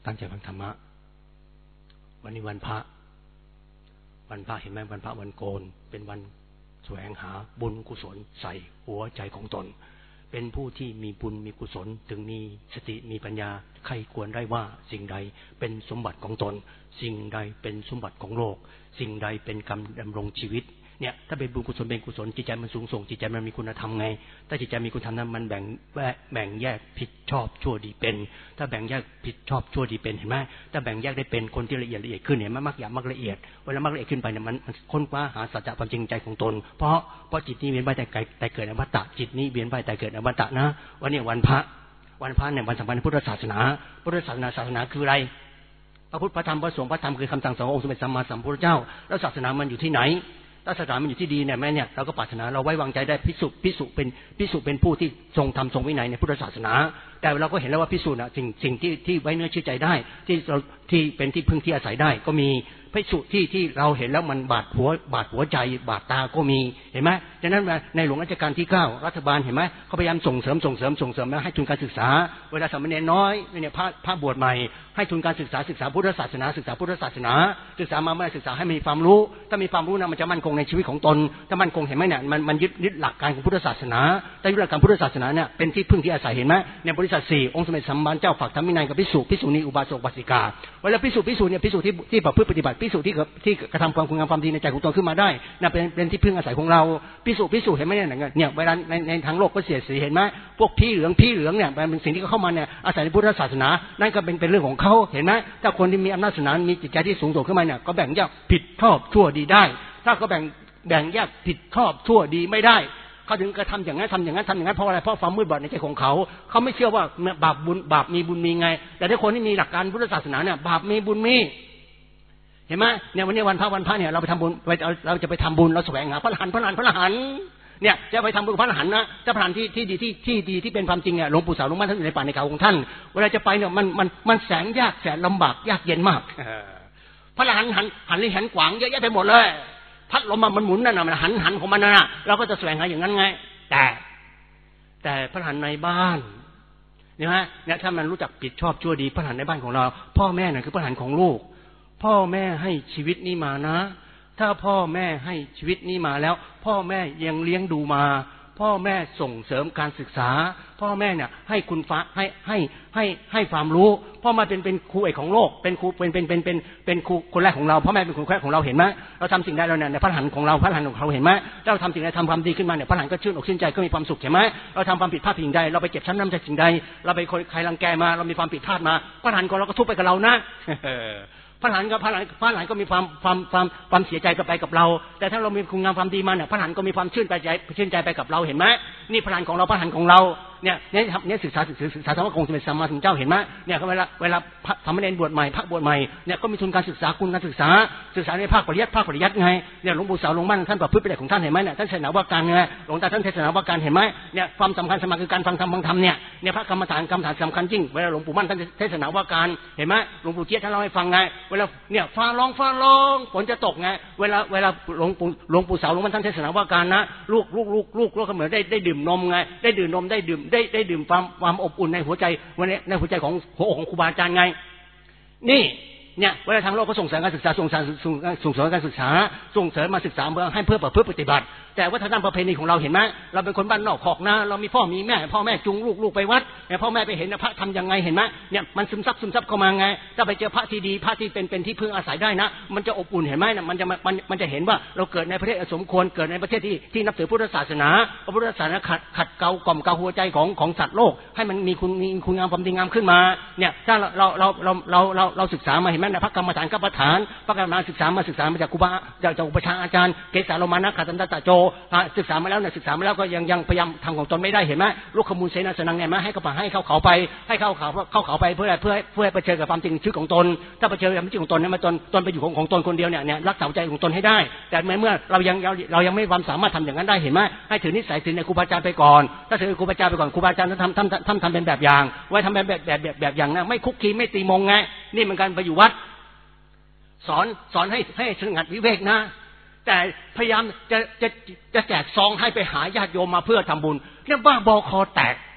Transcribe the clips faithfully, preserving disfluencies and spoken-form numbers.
ตั้งใจฟังธรรมะวันนี้วันพระวันพระเห็นไหมวันพระวันโกนเป็นวันแสวงหาบุญกุศลใส่หัวใจของตนเป็นผู้ที่มีบุญมีกุศลถึงมีสติมีปัญญาใครควรได้ว่าสิ่งใดเป็นสมบัติของตนสิ่งใดเป็นสมบัติของโลกสิ่งใดเป็นกรรมดำรงชีวิตเนี่ยถ้าเป็นบุญกุศลเป็นกุศลจิตใจมันสูงส่งจิตใจมันมีคุณธรรมไงถ้าจิตใจมีคุณธรรมนั้นมันแบ่งแบ่งแยกผิดชอบชั่วดีเป็นถ้าแบ่งแยกผิดชอบชั่วดีเป็นเห็นไหมถ้าแบ่งแยกได้เป็นคนที่ละเอียดละเอียดขึ้นเนี่ยมันมักอยากมักละเอียดเวลามักละเอียดขึ้นไปเนี่ยมันค้นคว้าหาสัจจะความจริงใจของตนเพราะเพราะจิตนี้เวียนว่ายแต่เกิดอมตะจิตนี้เวียนว่ายแต่เกิดอมตะนะวันนี้วันพระวันพระเนี่ยวันสำคัญในพุทธศาสนาพุทธศาสนาศาสนาคืออะไรพระพุทธพระธรรมพระสงฆ์พระธรรมคือคำสั่งสอนขององค์สมเด็จสัมมาสัมพุทธเจ้าแล้วศาสนามันอยู่ที่ไหนถ้าศาสนามันอยู่ที่ดีเนี่ยแม่เนี่ยเราก็ปรารถนาเราไว้วางใจได้ภิกษุภิกษุเป็นภิกษุเป็นผู้ที่ทรงธรรมทรงวินัยในพุทธศาสนาแต่เราก็เห็นแล้วว่าภิกษุน่ะสิ่งสิ่งที่ที่ไว้เนื้อเชื่อใจได้ที่เราที่เป็นที่พึ่งที่อาศัยได้ก็มีภิกษุที่ที่เราเห็นแล้วมันบาดหัวบาดหัวใจบาดตาก็มีเห็นไหมดังนั้นในหลวงรัชกาลที่เก้ารัฐบาลเห็นไหมเขาพยายามส่งเสริมส่งเสริมส่งเสริมให้ทุนการศึกษาเวลาสามเณรน้อยเนี่ยพระพระบวชใหม่ให้ทุนการศึกษาศึกษาพุทธศาสนาศึกษาพุทธศาสนาศึกษามาเมื่อศึกษาให้มีความรู้ถ้ามีความรู้นะมันจะมั่นคงในชีวิตของตนถ้ามั่นคงเห็นไหมเนี่ยมันมันยึดยึดหลักการของพุทธศาสนาแต่ยึดหลักการพุทธศาสนาเนี่ยเป็นที่พึ่งที่อาศัยเห็นไหมในบริษัทสี่องค์สมเด็จสัมมาสัมพุทธเจ้าฝากธรรมวินัยกับภิกษุภิกษุณีอุบาสกอุบาสิกาเวลาภิกษุภิกษุเนี่ยภิกษุที่ที่ประพฤติปฏิบัติภิกษุที่ที่กระทำความคุณงามความดีในใจของตนขึ้นมาได้น่ะเป็นเป็นที่พึ่งอาศัยของเราภิกษุภิกษุเห็นไหมเนี่ยเนี่ยเวลาในในทางโลกก็เสียสีเห็นไหมพวกพี่เหลืองพี่เหลืองเนี่ยเป็นสิ่งที่เขาเข้ามาเนี่ยอาศัยในพุทธศาสนานั่นก็เป็นเป็นเรื่องของเขาเห็นไหมถ้าคนที่มีอำนาจศาสนามีจิตใจที่สูงส่งขึ้นมาเนี่ยก็แบ่งแยกผิดชอบชั่วดีได้ถ้าเขาแบ่งแบ่งแยกผิดชอบชั่วดีไม่ได้เขาถึงกระทำอย่างนั้นทำอย่างนั้นทำอย่างนั้นเพราะอะไรเพราะความมืดบอดในใจของเขาเขาไม่เชื่อว่าบาปบุญบาปมีบุญมีไงแต่ถ้าคนที่มีหลักการพุทธศาสนาเนี่ยบาปมีบุญมีเห็นไหมเนี่ยวันนี้วันพระวันพระเนี่ยเราไปทำบุญเราจะไปทำบุญเราแสวงหาพระอรหันต์พระอรหันต์พระอรหันต์เนี่ยจะไปทำบุญพระอรหันต์นะถ้าพระอรหันต์ที่ที่ดีที่ที่ดีที่เป็นความจริงเนี่ยหลวงปู่สาวหลวงพ่อท่านอยู่ในป่าในเขาของท่านเวลาจะไปเนี่ยมันมันมันแสนยากแสนลำบากยากเย็นมากพระอรหันต์หันหันเลยหันขวางเยอะแยะไปหมดเลยพัดลมมันหมุนนั่นน่ะมันหันหันของมันน่ะเราก็จะแสวงหาอย่างนั้นไงแต่แต่พระอรหันต์ในบ้านเนี่ยฮะเนี่ยถ้ามันรู้จักผิดชอบชั่วดีพระอรหันต์ในบ้านของเราพ่อแม่น่ะคือพระอรหันต์ของลูกพ่อแม่ให้ชีวิตนี้มานะถ้าพ่อแม่ให้ชีวิตนี้มาแล้วพ่อแม่ยังเลี้ยงดูมาพ่อแม่ส่งเสริมการศึกษาพ่อแม่เนี่ยให้คุณฟ้าให้ให้ให้ให้ความรู้พ่อมาเป็นเป็นครูเอกของโลกเป็นครูเป็นเป็นเป็นเป็นเป็นครูคนแรกของเราพ่อแม่เป็นครูคนแรกของเราเห็นไหมเราทำสิ่งใดเราเนี่ยในพระอรหันต์ของเราพระอรหันต์ของเราเห็นไหมเราทำสิ่งใดทำความดีขึ้นมาเนี่ยพระอรหันต์ก็ชื่นอกชื่นใจก็มีความสุขเห็นไหมเราทำความผิดพลาดสิ่งใดเราไปเจ็บช้ำน้ำใจสิ่งใดเราไปใครรังแกมาเรามีความผิดพลาดมาพระอรหันต์ของเราก็ทุบไปกับเรานะพระอรหันต์ก็พระอรหันต์พระอรหันต์ก็มีความความความความเสียใจกับไปกับเราแต่ถ้าเรามีคุณงามความดีมาเนี่ยพระอรหันต์ก็มีความชื่นใจชื่นใจไปกับเราเห็นไหมนี่พระอรหันต์ของเราพระอรหันต์ของเราเนี่ยเนี่ยเนี่ยศึกษาศึกษาธรรมะของสมเด็จสัมมาสัมพุทธเจ้าเห็นไหมเนี่ยเวลาเวลาทำให้เรียนบวชใหม่พระบวชใหม่เนี่ยก็มีทุนการศึกษาคุณการศึกษาศึกษาในภาคปริยัติภาคปริยัติไงเนี่ยหลวงปู่สาวหลวงมั่นท่านประพฤติปฏิบัติของท่านเห็นไหมเนี่ยท่านเทศนาว่าการไงหลวงตาท่านเทศนาว่าการเห็นไหมเนี่ยความสำคัญสมาคือการฟังธรรมฟังธรรมเนี่ยเนี่ยพระกรรมฐานกรรมฐานสำคัญจริงเวลาหลวงปู่มั่นท่านเทศนาว่าการเห็นไหมหลวงปู่เจี๊ยบท่านเล่าให้ฟังไงเวลาเนี่ยฟ้าร้องฟ้าร้องฝนจะตกไงเวลาเวลาหลวงปู่หลวงปู่สาวหลวงมั่นท่านเทศนาว่าการนะลูกลูกลูกลูกก็เหมือนได้ได้ดื่มนมไงได้ดื่มนมได้ดื่มได้ได้ดื่มความความอบอุ่นในหัวใจวันนี้ในหัวใจของหัวอกของครูบาอาจารย์ไงนี่เนี่ยเวลาทางโลกก็ส่งเสริมการศึกษาส่งเสริมส่งเสริมการศึกษาส่งเสริมมาศึกษาเพื่อให้เพื่อเพื่อปฏิบัติแต่ว่าทางด้านประเพณีของเราเห็นไหมเราเป็นคนบ้านนอกขอกนะเรามีพ่อมีแม่พ่อแม่จูงลูกลูกไปวัดแต่พ่อแม่ไปเห็นพระทำยังไงเห็นไหมเนี่ยมันซึมซับซึมซับเข้ามาไงถ้าไปเจอพระที่ดีพระที่เป็นเป็นที่พึ่งอาศัยได้นะมันจะอบอุ่นเห็นไหมมันจะมันมันจะเห็นว่าเราเกิดในประเทศสมควรเกิดในประเทศที่ที่นับถือพุทธศาสนาพระพุทธศาสนาขัดขัดเกากล่อมเกาหัวใจของของสัตว์โลกให้มันมีคุณมีคุณงามความดีงามขึ้นมาเนี่ยถ้าเราเราเราเราเราเราศึกษามาเห็นไหมในพระกรรมฐานกรรมฐานพระกรรมฐานศึกษามาศึกษามาจากครูบาจากจากอุปชาอาจารย์เกศาโลมานะขัตตันตะโจศึกษามาแล้วเนี่ยศึกษามาแล้วก็ยังยังพยายามทำของตนไม่ได้เห็นไหมลูกขมูลเสนาสนังเนี่ยมาให้เขาให้เข้าเขาไปให้เข้าเขาเข้าเขาไปเพื่อเพื่อเพื่อไปเจอกับความจริงชีวิตของตนถ้าไปเจอความจริงของตนเนี่ยมาตนตนไปอยู่ของของตนคนเดียวเนี่ยเนี่ยรักษาใจของตนให้ได้แต่เมื่อเรายังเรายังไม่ความสามารถทำอย่างนั้นได้เห็นไหมให้ถือนิสัยถือในครูบาอาจารย์ไปก่อนถ้าถือครูบาอาจารย์ไปก่อนครูบาอาจารย์ทำทำทำทำเป็นแบบอย่างไว้ทำเป็นแบบแบบแบบแบบอย่างนะไม่คุกคีไม่ตีมงไงนี่เหมือนกันไปอยู่วัดสอนสอนให้ให้สงัดวิเวกนะแต่พยายามจะจะจะแจกซองให้ไปหาญาติโยมมาเพื่อทำบุญเนี่ยบ้าบอคอแตก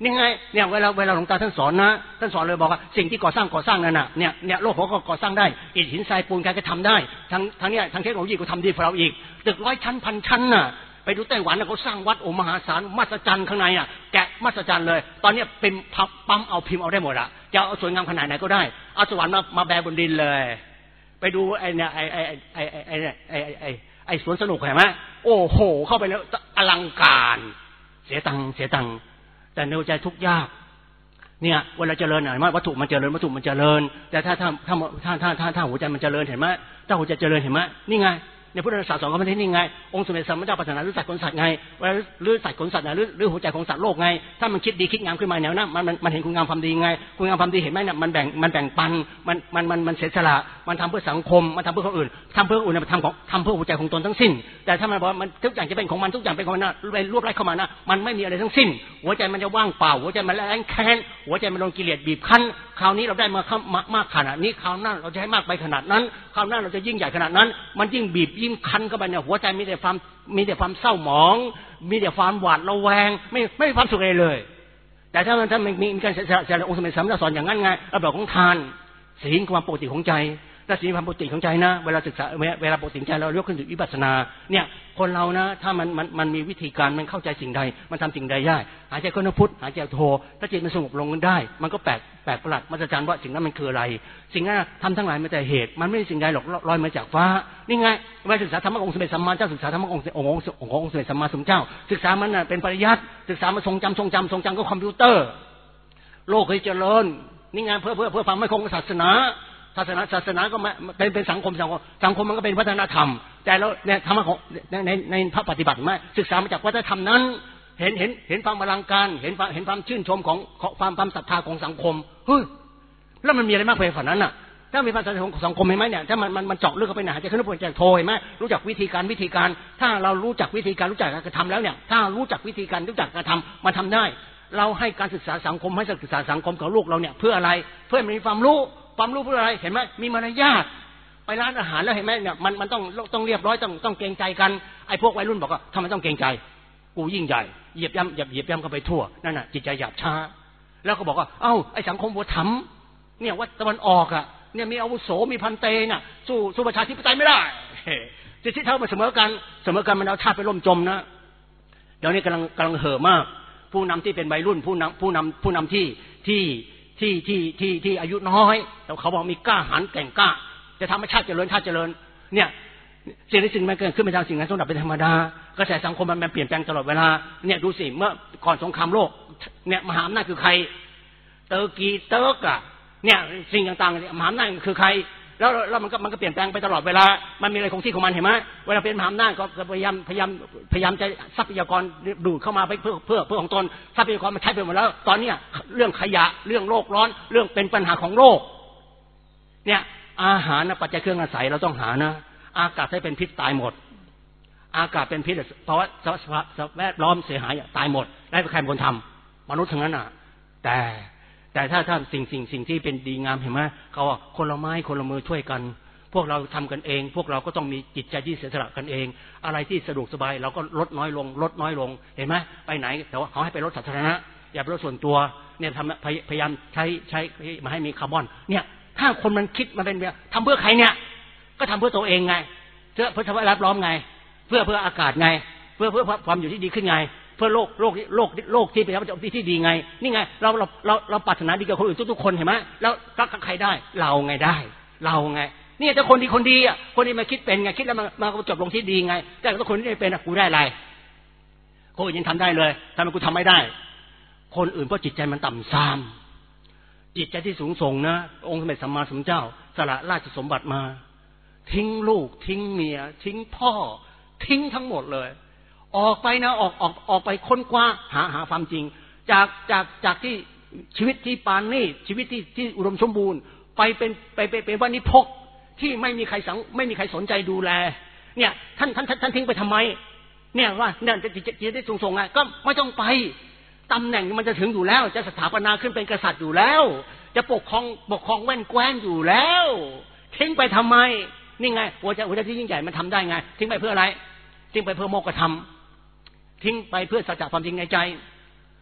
นี่ไงเนี่ยเวลาเวลาหลวงตาท่านสอนนะท่านสอนเลยบอกว่าสิ่งที่ก่อสร้างก่อสร้างนั่นน่ะเนี่ยเนี่ยโลกเขาก็ก่อสร้างได้อิฐหินทรายปูนการก็ทำได้ทั้งทั้งเนี่ยทั้งเทคโนโลยีก็ทำดีกว่าเราอีกตึกร้อยชั้นพันชั้นน่ะไปดูไต้หวันเขาสร้างวัดโอมหาศาลมหัศจรรย์ข้างในอ่ะแกะมหัศจรรย์เลยตอนนี้เป็นปั๊มเอาพิมพ์เอาได้หมดอ่ะจะเอาสวยงามขนาดไหนก็ได้เอาสวรรค์มามาแบกบนดินเลยไปดูไอ้เนี่ยไอ้ไอ้ไอ้ไอ้ไอ้ไอ้ไอ้สวนสนุกเห็นไหมโอ้โหเข้าไปแล้วอลังการเสียตังค์เสียตังค์แต่ในหัวใจทุกข์ยากเนี่ยเวลาเจริญเห็นไหมวัตถุมันเจริญวัตถุมันเจริญแต่ถ้าถ้าถ้าถ้าถ้าถ้าถ้าหัวใจมันเจริญเห็นไหมถ้าหัวใจเจริญเห็นไหมนี่ไงในพุทธศาสนาสอนกันมาที่นี่ไงองค์สมเด็จสัมมาสัมพุทธเจ้าปรารถนาหรือสัตว์ขนสัตว์ไงหรือสัตว์ขนสัตว์หรือหรือหัวใจของสัตว์โลกไงถ้ามันคิดดีคิดงามขึ้นมาเนี่ยนะมันมันเห็นคุณงามความดีไงคุณงามความดีเห็นไหมเนี่ยมันแบ่งมันแบ่งปันมันมันมันมันเสียสละมันทำเพื่อสังคมมันทำเพื่อคนอื่นทำเพื่ออื่นมันทำของทำเพื่อหัวใจของตนทั้งสิ้นแต่ถ้ามันบอกว่ามันทุกอย่างจะเป็นของมันทุกอย่างเป็นของมันนะไปรวบไล่เข้ามานะมันไม่มีอะไรทั้งสิ้นหัวใจมันจะว่างเปล่าหัวใจมันแรงแค้นหัวใจมันโดนกิเลสบีบคั้นคราวนี้เราได้มามากขนาดนี้คราวหน้าเราจะให้มากไปขนาดนั้นคราวหน้าเราจะยิ่งใหญ่ขนาดนั้นมันยิ่งบีบยิ่งคั้นเข้าไปเนี่ยหัวใจมีแต่ความมีแต่ความเศร้าหมองมีแต่ความหวาดระแวงไม่ไม่มีความสุขเลยเลยแต่ถ้ามันถ้ามันมีการเสียองค์สมเด็จสัมมาสัมพุทธเจ้าสอนอย่างนั้นไงระเบียบของทานศีลความปกติของใจถ้าศีลความปกติของใจนะเวลาศึกษาเวลาปกติใจเรายกขึ้นถึงวิปัสสนาเนี่ยคนเรานะถ้ามันมันมันมีวิธีการมันเข้าใจสิ่งใดมันทำสิ่งใดได้หายใจเข้าพุทธหายใจโทถ้าจิตมันสงบลงกันได้มันก็แปลกแปลกประหลาดมหัศจรรย์ว่าสิ่งนั้นมันคืออะไรสิ่งนั้นทำทั้งหลายมาแต่เหตุมันไม่ใช่สิ่งใดหรอกลอยมาจากฟ้านี่ไงเวลาศึกษาธรรมะองค์สมเด็จสัมมาสัมพุทธเจ้าศึกษาธรรมะองค์องค์องค์สมเด็จสัมมาสัมพุทธเจ้าศึกษามันเป็นปริยัติศึกษามันทรงจำทรงจำทรงจำก็คอมพิวเตอร์โลกเคยเจริญนี่ไงเพื่อเพื่อเพื่อความมั่นคงของศาสนาศาสนาศาสนาก็เป็นเป็นสังคมสังคมสังคมมันก็เป็นวัฒนธรรมแต่เราเนี่ยธรรมะของในในในพระปฏิบัติมาศึกษามาจากวัฒนธรรมนั้นเห็นเห็นเห็นความอลังการเห็นเห็นความชื่นชมของความความศรัทธาของสังคมเฮ้ยแล้วมันมีอะไรมากไปกว่านั้นน่ะถ้ามีภาษาของสังคมเห็นไหมเนี่ยถ้ามันมันมันเจาะลึกเข้าไปหนาจะขึ้นผลจากโทเห็นไหมรู้จักวิธีการวิธีการถ้าเรารู้จักวิธีการรู้จักการกระทำแล้วเนี่ยถ้ารู้จักวิธีการรู้จักการกระทำมันทำได้เราให้การศึกษาสังคมให้ศึกษาสังคมของลูกเราเนี่ยเพื่ออะไรเพื่อมีความรู้ความรู้เพื่ออะไรเห็นไหมมีมารยาทไปร้านอาหารแล้วเห็นไหมเนี่ยมันมันต้องต้องเรียบร้อยต้องต้องเกรงใจกันไอ้พวกวัยรุ่นบอกว่าทำไมต้องเกรงใจกูยิ่งใหญ่เหยียบย่ำเหยียบเหยียบย่ำกันไปทั่วนั่นน่ะจิตใจหยาบช้าแล้วก็บอกว่าเอ้าไอ้สังคมวัฒนเนี่ยวัดตะวันออกอ่ะเนี่ยมีอาวุโสมีพันเตน่ะสู้สู้ประชาธิปไตยไม่ได้สิทธิเท่ามันเสมอกันเสมอกันมันเอาชาติไปล่มจมนะเดี๋ยวนี้กำลังกำลังเห่อมากผู้นำที่เป็นวัยรุ่นผู้นำผู้นำผู้นำที่ที่ที่ที่ที่ที่อายุน้อยแต่เขาบอกมีกล้าหาญแก่งกล้าจะทำให้ชาติเจริญชาติเจริญเนี่ยสิ่งที่สิ่งมันเกิดขึ้นมาทางสิ่งนั้นต้องดับเป็นธรรมดากระแสสังคมมันเปลี่ยนแปลงตลอดเวลาเนี่ยดูสิเมื่อก่อนสงครามโลกเนี่ยมหาอำนาจคือใครเตอร์กีเติร์กอะเนี่ยสิ่งต่างๆมหาอำนาจคือใครแล้วแล้วมันก็มันก็เปลี่ยนแปลงไปตลอดเวลามันมีอะไรคงที่ของมันเห็นไหมเวลาเป็นมหาอำนาจก็พยายามพยายามพยายามจะทรัพยากรดูดเข้ามาไปเพื่อเพื่อเพื่อของตนทรัพยากรมันใช้ไปหมดแล้วตอนนี้เรื่องขยะเรื่องโลกร้อนเรื่องเป็นปัญหาของโลกเนี่ยอาหารนะปัจจัยเครื่องอาศัยเราต้องหานะอากาศให้เป็นพิษตายหมดอากาศเป็นพิษเพราะว่าสภาพแวดล้อมเสียหายตายหมดได้ใครเป็นคนทำมนุษย์ทั้งนั้นอ่ะแต่แต่ถ้าถ้าสิ่งสิ่งสิ่งที่เป็นดีงามเห็นไหมเขาว่าคนละไม้คนละมือช่วยกันพวกเราทำกันเองพวกเราก็ต้องมีจิตใจที่เสียสละกันเองอะไรที่สะดวกสบายเราก็ลดน้อยลงลดน้อยลงเห็นไหมไปไหนแต่ว่าเขาให้ไปรถสาธารณะอย่าไปรถส่วนตัวเนี่ยทำพยายามใช้ใช้มาให้มีคาร์บอนเนี่ยถ้าคนมันคิดมาเป็นแบบทำเพื่อใครเนี่ยก็ทำเพื่อตัวเองไงเพื่อเพื่อสภาพแวดล้อมไงเพื่อเพื่ออากาศไงเพื่อเพื่อความอยู่ที่ดีขึ้นไงเพื่อโลกโลกโลกโลกที่เป็นที่ที่ดีไงนี่ไงเราเราเราเราปรารถนาดีกับคนอื่นทุกๆคนเห็นไหมแล้วรักใครได้เราไงได้เราไงนี่แต่คนดีคนดีอ่ะคนที่มาคิดเป็นไงคิดแล้วมามาจบลงที่ดีไงแต่ถ้าคนที่ไม่เป็นอ่ะกูได้อะไรคนอื่นยังทำได้เลยทำไมกูทำไม่ได้คนอื่นเพราะจิตใจมันต่ำทรามจิตใจที่สูงส่งนะองค์สมเด็จสัมมาสัมพุทธเจ้าสละราชสมบัติมาทิ้งลูกทิ้งเมียทิ้งพ่อทิ้งทั้งหมดเลยออกไปนะออกออกออกไปค้นคว้าหาหาความจริงจากจากจากที่ชีวิตที่ปานนี่ชีวิตที่ที่อุดมสมบูรณ์ไปเป็นไปเป็นเป็นวานิพกที่ไม่มีใครสังไม่มีใครสนใจดูแลเนี่ยท่านท่านท่านทิ้งไปทำไมเนี่ยว่าเนี่ยจะจะจะได้ส่งๆไงก็ไม่ต้องไปตำแหน่งมันจะถึงอยู่แล้วจะสถาปนาขึ้นเป็นกษัตริย์อยู่แล้วจะปกครองปกครองแว่นแคว้นอยู่แล้วทิ้งไปทำไมนี่ไงหัวใจหัวใจที่ยิ่งใหญ่มันทำได้ไงทิ้งไปเพื่ออะไรทิ้งไปเพื่อโมกขธรรมทิ้งไปเพื่อสัจจะความจริงในใจ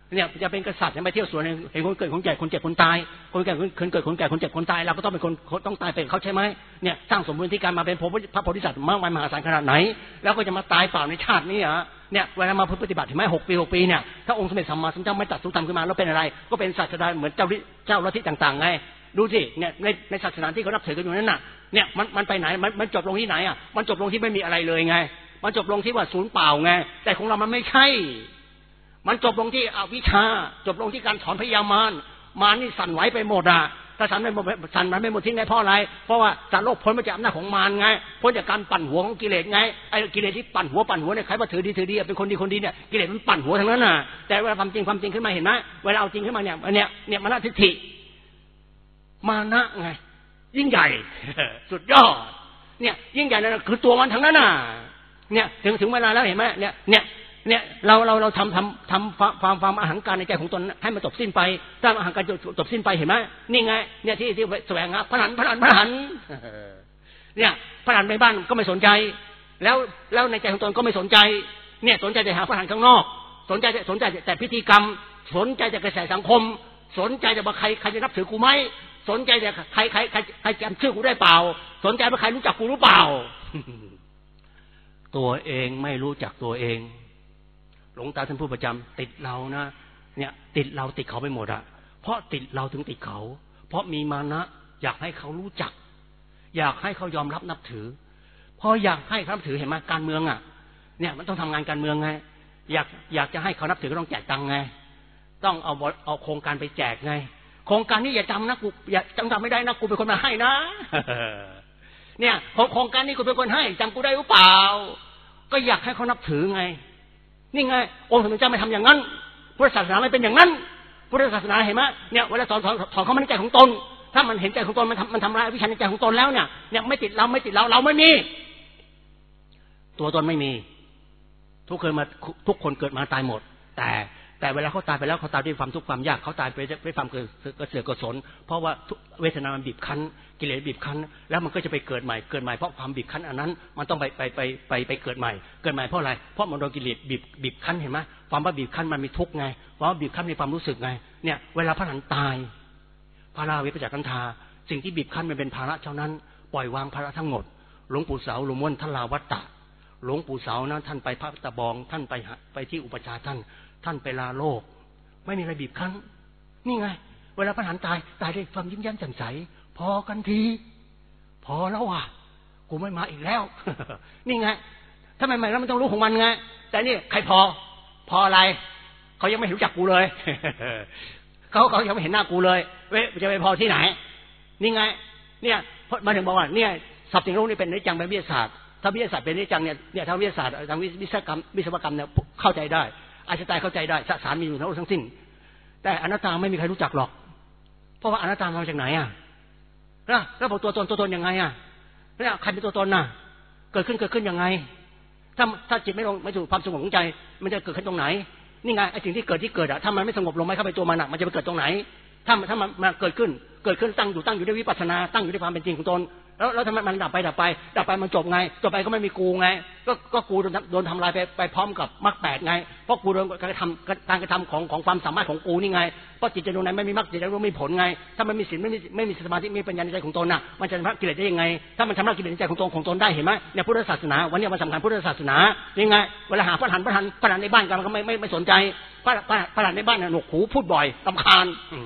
เนี่ยจะเป็นกษัตริย์ไปเที่ยวสวนเห็นคนเกิดคนแก่คนเจ็บคนตายคนแก่คนเกิดคนแก่คนเจ็บคนตายเราก็ต้องเป็นคนต้องตายเป็นเขาใช่ไหมเนี่ยสร้างสมบูรณ์ที่การมาเป็นพระโพธิสัตว์มากมายมหาศาลขนาดไหนแล้วก็จะมาตายเปล่าในชาตินี้อ่ะเนี่ยเวลามาปฏิบัติถึงแม้หกปีหกปีเนี่ยถ้าองค์สมเด็จสัมมาสัมพุทธเจ้าไม่ตรัสรู้ธรรมขึ้นมาแล้วเป็นอะไรก็เป็นศาสดาเหมือนเจ้าเจ้าลัทธิต่างๆไงดูสิเนี่ยในในศาสนาที่เขานับถือกันอยู่นั่นน่ะเนี่ยมันมันไปไหนมันมันจบลงที่ไหนอ่ะมันจบลงที่ไม่มีอะไรเลยไงมันจบลงที่ว่าศูนย์เปล่าไงแต่ของเรามันไม่ใช่มันจบลงที่อวิชชาจบลงที่การถอนพยามารมารนี่สั่นไหวไปหมดอ่ะถ้าสั่นไม่หมดสั่นมันไม่หมดทิ้งไงเพราะอะไรเพราะว่าสัตว์โลกพ้นมาจากอำนาจของมารไงพ้นจากการปั่นหัวของกิเลสไงไอ้กิเลสที่ปั่นหัวปั่นหัวเนี่ยใครว่าถือดีถือดีเป็นคนดีคนดีเนี่ยกิเลสมันปั่นหัวทั้งนั้นน่ะแต่เวลาความจริงความจริงขึ้นมาเห็นไหมเวลาเอาจริงขึ้นมาเนี่ยเนี่ยเนี่ยมานะทิฏฐิมานะไงยิ่งใหญ่สุดยอดเนี่ยยิ่งใหญ่นั่นคือตัวมันทั้งนั้นน่ะเนี่ยถึงถึงเวลาแล้วเห็นไหมเนี่ยเนี่ยเนี่ยเราเราเราทำทำทำความความอหังการในใจของตนให้มันจบสิ้นไปถ้าอหังการจบสิ้นไปเห็นไหมนี่ไงเนี่ยที่ที่แสวงหาพระหันพระหันพระหันเนี่ยพระหันในบ้านก็ไม่สนใจแล้วแล้วในใจของตนก็ไม่สนใจเนี่ยสนใจแต่หาพระหันข้างนอกสนใจสนใจแต่พิธีกรรมสนใจแต่กระแสสังคมสนใจแต่ว่าใครใครจะนับถือกูไหมสนใจแต่ใครใครใครใครจำชื่อกูได้เปล่าสนใจว่าใครรู้จักกูหรือเปล่าตัวเองไม่รู้จักตัวเองหลวงตาท่านพูดประจำติดเรานะเนี่ยติดเราติดเขาไปหมดอะเพราะติดเราถึงติดเขาเพราะมีมานะอยากให้เขารู้จักอยากให้เขายอมรับนับถือพออยากให้เขานับถือเห็นไหมการเมืองอะเนี่ยมันต้องทำงานการเมืองไงอยากอยากจะให้เขานับถือก็ต้องแจกตังค์ไงต้องเอาเอาโครงการไปแจกไงโครงการนี้อย่าจำนะกูอย่าจำจำไม่ได้นะกูเป็นคนมาให้นะเนี่ยโครงการนี้กูเป็นคนให้จำกูได้หรือเปล่าก็อยากให้เขานับถือไงนี่ไงองค์สมเด็จเจ้าไม่ทำอย่างนั้นพุทธศาสนาไม่เป็นอย่างนั้นพุทธศาสนาเห็นไหมเนี่ยเวลาสอนสอนสอนเขาไม่ในใจของตนถ้ามันเห็นใจของตนมันทำมันทำลายวิชาในใจของตนแล้วเนี่ยเนี่ยไม่ติดเราไม่ติดเราเราไม่มีตัวตนไม่มีทุกคนมาทุกคนเกิดมาตายหมดแต่แต่เวลาเขาตายไปแล้วเขาตายด้วยความทุกข์ความยากเขาตายไปด้วยความเกิดกระเสือกกระสนเพราะว่าเวทนามันบีบคั้นกิเลสบีบคั้นแล้วมันก็จะไปเกิดใหม่เกิดใหม่เพราะความบีบคั้นอันนั้นมันต้องไปไปไปไปไปเกิดใหม่เกิดใหม่เพราะอะไรเพราะมันโดนกิเลสบีบบีบคั้นเห็นไหมความว่าบีบคั้นมันมีทุกข์ไงความว่าบีบคั้นมีความรู้สึกไงเนี่ยเวลาพระหันตายพระราวิปจักขันธาสิ่งที่บีบคั้นมันเป็นภาระเท่านั้นปล่อยวางภาระทั้งหมดหลวงปู่เสาหลวงม่วนท่านลาวัตตะหลวงปู่เสานะท่านไปพระตะบองท่านไปไปที่อุปชาท่านท่านไปลาโลกไม่มีอะไรบีบคั้นนี่ไงเวลาพระหันตายตายด้วยความยิ้มแย้มแจ่มใสพอกันทีพอแล้วว่ะกูไม่มาอีกแล้วนี่ไงถ้าไม่มาแล้วมันต้องรู้ของมันไงแต่นี่ใครพอพออะไรเขายังไม่รู้จักกูเลยเขาเขายังไม่เห็นหน้ากูเลยเว้ยจะไปพอที่ไหนนี่ไงเนี่ยมาถึงบอกว่าเนี่ยสับสิ่งรู้นี่เป็นนิจังเป็นวิทยาศาสตร์ถ้าวิทยาศาสตร์เป็นนิจังเนี่ยเนี่ยทางวิทยาศาสตร์ทางวิศวกรรมวิศวกรรมเนี่ยเข้าใจได้อาจารย์เข้าใจได้สสารมีอยู่ทั้งทั้งสิ้นแต่อนัตตาไม่มีใครรู้จักหรอกเพราะว่าอนัตตามาจากไหนอ่ะแล้วแล้วบอกตัวตนตัวตนยังไงอ่ะแล้วใครเป็นตัวตนน่ะเกิดขึ้นเกิดขึ้นยังไงถ้าถ้าจิตไม่ลงไม่สู่ความสงบของใจมันจะเกิดขึ้นตรงไหนนี่ไงไอ้สิ่งที่เกิดที่เกิดอ่ะถ้ามันไม่สงบลงไม่เข้าไปตัวมันอ่ะมันจะไปเกิดตรงไหนถ้าถ้ามันมาเกิดขึ้นเกิดขึ้นตั้งอยู่ตั้งอยู่ด้วยวิปัสสนาตั้งอยู่ด้วยความเป็นจริงของตนแล้วแล้วทำไมมันดับไปดับไปดับไปมันจบไงจบไปก็ไม่มีกูไงก็ก็กูโดนทำลายไปไปพร้อมกับมรรคแปดไงเพราะกูโดนการกระทำการกระทำของของความสามารถของกูนี่ไงเพราะจิตใจดวงนั้นไม่มีมรรคจิตใจดวงไม่มีผลไงถ้ามันมีศีลไม่มีไม่มีสมาธิไม่มีปัญญาในใจของตนน่ะมันจะชำระกิเลสได้ยังไงถ้ามันชำระกิเลสในใจของตนของตนได้เห็นไหมเนี่ยพุทธศาสนาวันนี้มันสำคัญพุทธศาสนายังไงเวลาหาพระหันพระหันพระหันในบ้านกันมันก็ไม่ไม่ไม่สนใจพระพระพระหันในบ้านเนี่ยหนวกหูพูดบ่อยรำคาญ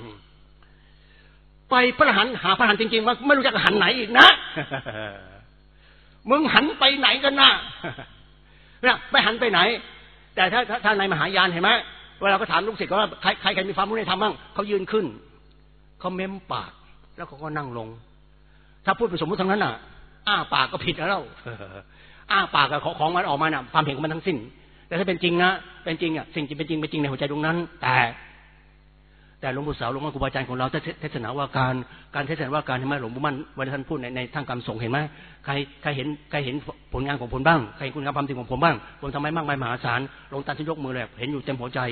ไปพระหันหาพระหันจริงๆว่าไม่รู้จักหันไหนอีกนะมึงหันไปไหนกันนะเนี่ยไม่หันไปไหนแต่ถ้าถ้าในมหายานเห็นไหมเวลาเขาถามลูกศิษย์ว่าใครใครใครมีความรู้ในธรรมบ้างเขายืนขึ้นเขาเม้มปากแล้วเขาก็นั่งลงถ้าพูดเป็นสมมติทั้งนั้นน่ะอ้าปากก็ผิดแล้วอ้าปากกับของมันออกมาน่ะความเห็นของมันทั้งสิ้นแต่ถ้าเป็นจริงนะเป็นจริงอ่ะสิ่งที่เป็นจริงเป็นจริงในหัวใจดวงนั้นแต่แต่หลวงปู่เสาหลวงพ่อครูบาอาจารย์ของเราเทศนาว่าการการเทศนาว่าการเห็นไหมหลวงปู่มั่นวันท่านพูดในในทางการส่งเห็นไหมใครใครเห็นใครเห็นผลงานของผมบ้างใครเห็นคุณงามความจริงของผมบ้างผมทำไมมากมายมหาศาลหลวงตาท่านยกมือเลยเห็นอยู่เต็มหัวใจ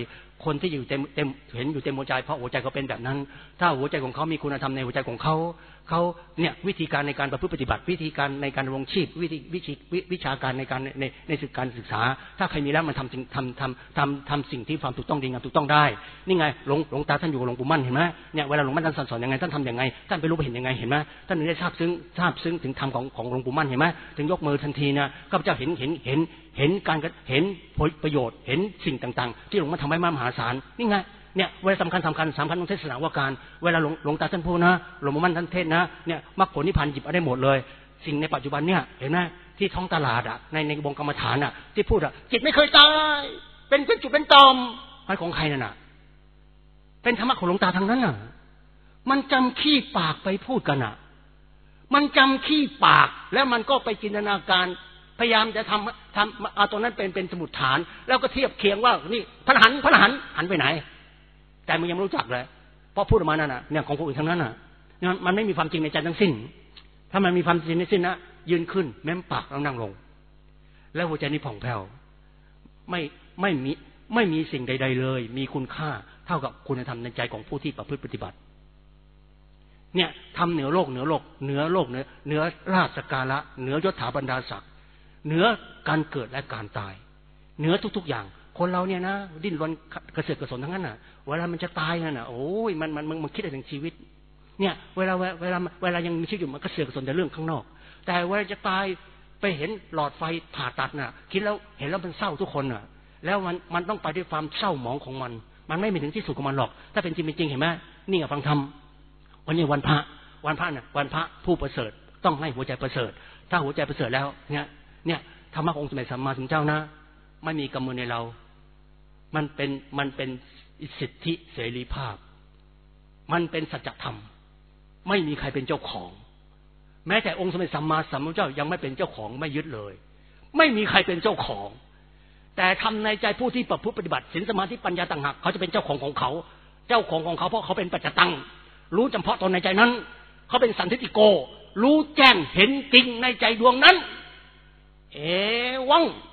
คนที่อยู่เต็มเต็มเห็นอยู่เต็มหัวใจเพราะหัวใจเขาเป็นแบบนั้นถ้าหัวใจของเขามีคุณธรรมในหัวใจของเขาเขาเนี่ยวิธีการในการประพฤติปฏิบัติวิธีการในการดำรงชีพวิธีวิธีวิชาการในการในในศึกการศึกษาถ้าใครมีแล้วมันทำสิ่งทำทำทำทำสิ่งที่ความถูกต้องดีงามถูกต้องได้นี่ไงหลวงหลวงตาท่านอยู่กับหลวงปู่มั่นเห็นไหมเนี่ยเวลาหลวงปู่มั่นท่านสอนยังไงท่านทำยังไงท่านไปรู้ไปเห็นยังไงเห็นไหมท่านถึงได้ทราบซึ้งทราบซึ้งถึงธรรมของของหลวงปู่มั่นเห็นไหมถึงยกมือทันทีนะข้าพเจ้าเห็นเห็นเห็นเห็นการเห็นประโยชน์เห็นสิ่งต่างๆที่หลวงพ่อทำไว้มหาศาลนี่ไงเนี่ยเวลาสำคัญสำคัญสำคัญตรงเทศนาว่าการเวลาหลวงหลวงตาท่านพูดนะหลวงปู่มั่นท่านเทศนะเนี่ยมรรคผลนิพพานหยิบเอาได้หมดเลยสิ่งในปัจจุบันเนี่ยเห็นไหมที่ท้องตลาดอ่ะในในวงกรรมฐานอ่ะที่พูดอ่ะจิตไม่เคยตายเป็นเป็นจุดเป็นตอมมันของใครนั่นน่ะเป็นธรรมะของหลวงตาทางนั้นน่ะมันจำขี้ปากไปพูดกันอ่ะมันจำขี้ปากแล้วมันก็ไปจินตนาการพยายามจะทำทำเอาตรงนั้นเป็นเป็นสมุดฐานแล้วก็เทียบเคียงว่านี่พระหันพระหันหันไปไหนแต่มึงยังไม่รู้จักเลยเพราะพูดออกมานั่นน่ะเนี่ยของคนอื่นทั้งนั้นน่ะมันไม่มีความจริงในใจทั้งสิ้นถ้ามันมีความจริงในสิ้นนะยืนขึ้นแม้มปากแล้วนั่งลงแล้วหัวใจนี้ผ่องแผ้วไม่ไม่มีไม่มีสิ่งใดๆเลยมีคุณค่าเท่ากับคุณธรรมในใจของผู้ที่ประพฤติปฏิบัติเนี่ยทำเหนือโลกเหนือโลกเหนือโลกเหนือเหนือราชการะเหนือยศถาบรรดาศักดิ์เหนือการเกิดและการตายเหนือทุกๆอย่างคนเราเนี่ยนะดิ้นรนกระเสือกกระสนทั้งนั้นน่ะเวลามันจะตายนั่นน่ะโอ้ยมันมันมันคิดถึงชีวิตเนี่ยเวลาเวลาเวลายังมีชีวิตอยู่มันกระเสือกกระสนแต่เรื่องข้างนอกแต่เวลาจะตายไปเห็นหลอดไฟผ่าตัดน่ะคิดแล้วเห็นแล้วมันเศร้าทุกคนน่ะแล้วมันมันต้องไปด้วยความเศร้าหมองของมันมันไม่ไปถึงที่สุดของมันหรอกถ้าเป็นจริงเป็นจริงเห็นไหมนี่ไงฟังธรรมวันนี้วันพระวันพระน่ะวันพระผู้ประเสริฐต้องให้หัวใจประเสริฐถ้าหัวใจประเสริฐแล้วเนี่ยเนี่ยธรรมะองค์สมเด็จสัมมาสัมพุทธเจ้านะไม่มีกำมือในเรามันเป็นมันเป็นสิทธิเสรีภาพมันเป็นสัจธรรมไม่มีใครเป็นเจ้าของแม้แต่องค์สมเด็จสัมมาสัมพุทธเจ้ายังไม่เป็นเจ้าของไม่ยึดเลยไม่มีใครเป็นเจ้าของแต่ทำในใจผู้ที่ประพฤติปฏิบัติศีลสมาธิปัญญาต่างหากเขาจะเป็นเจ้าของของเขาเจ้าของของเขาเพราะเขาเป็นปัจจตังรู้เฉพาะตนในใจนั้นเขาเป็นสันทิฏฐิโกรู้แจ้งเห็นจริงในใจดวงนั้นเอวัง